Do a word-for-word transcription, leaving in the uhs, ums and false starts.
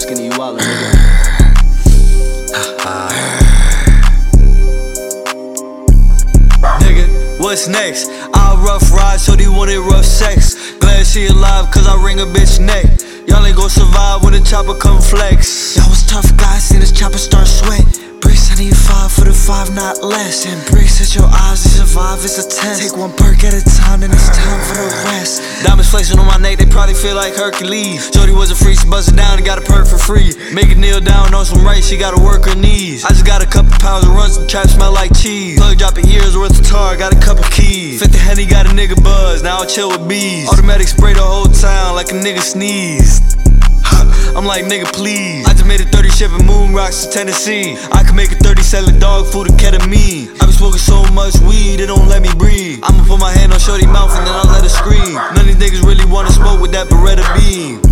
skinny, you wildin', nigga. Nigga, what's next? I'll rough ride, so they wanted rough sex. Glad she alive, cause I ring a bitch neck. Y'all ain't gon' survive when the chopper come flex. Y'all was tough guys, seen this chopper start sweat. Bricks, I need five for the five, not less. And bricks at your eyes, to survive is a test. Take one perk at a time, then it's time for the rest. Diamonds flexing on my neck, they probably feel like Hercules. Jody was a freak, she busted down and got a perk for free. Make her kneel down on some rice, she gotta work her knees. I just got a couple pounds of runs, the trap smell like cheese. Plug dropping years worth of tar, got a couple keys. fifty Henny got a nigga buzz, now I chill with bees. Automatic spray the whole town like a nigga sneezed. I'm like, nigga, please. I just made a thirty shipping moon rocks to Tennessee. I can make a thirty selling dog food and ketamine. I been smoking so much weed, it don't let me breathe. I'ma put my hand on shorty mouth and then I'll let her scream. None of these niggas really wanna smoke with that Beretta beam.